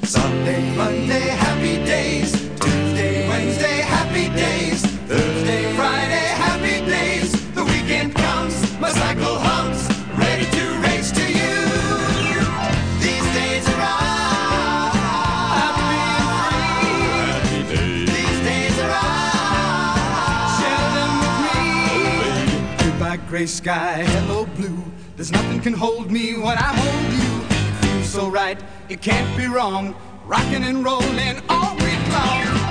Sunday, Monday, happy days. Tuesday, Wednesday, happy days. Thursday, Friday, happy days. The weekend comes, my cycle hums, ready to race to you. These days are happy days. These days are share them with me. Goodbye, gray sky, hello, blue. There's nothing can hold me when I hold you. It feels so right, it can't be wrong. Rocking and rolling all week long.